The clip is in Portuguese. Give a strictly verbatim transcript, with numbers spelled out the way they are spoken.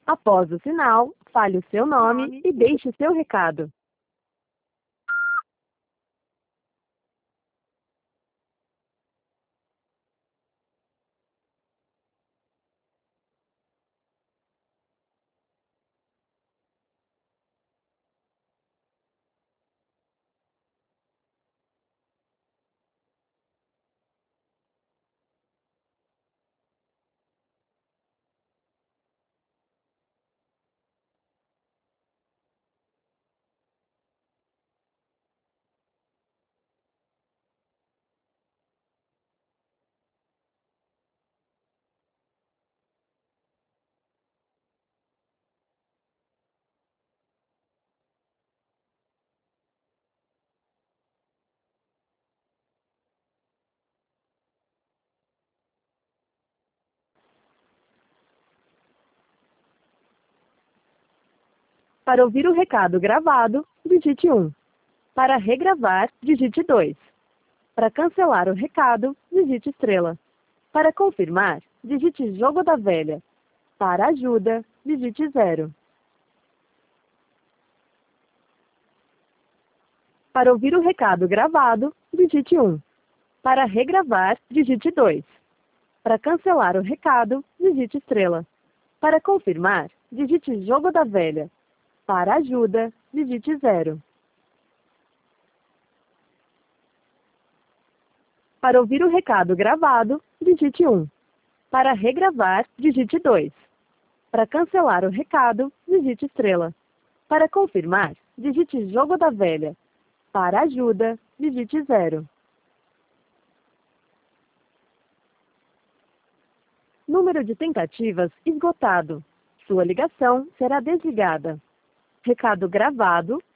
Após o sinal, fale o seu nome e deixe seu recado. Para ouvir o recado gravado, digite um. Para regravar, digite dois. Para cancelar o recado, digite estrela. Para confirmar, digite jogo da velha. Para ajuda, digite zero. Para ouvir o recado gravado, digite um. Para regravar, digite dois. Para cancelar o recado, digite estrela. Para confirmar, digite jogo da velha. Para ajuda, digite zero. Para ouvir o recado gravado, digite um. Para regravar, digite dois. Para cancelar o recado, digite estrela. Para confirmar, digite jogo da velha. Para ajuda, digite zero. Número de tentativas esgotado. Sua ligação será desligada. Recado gravado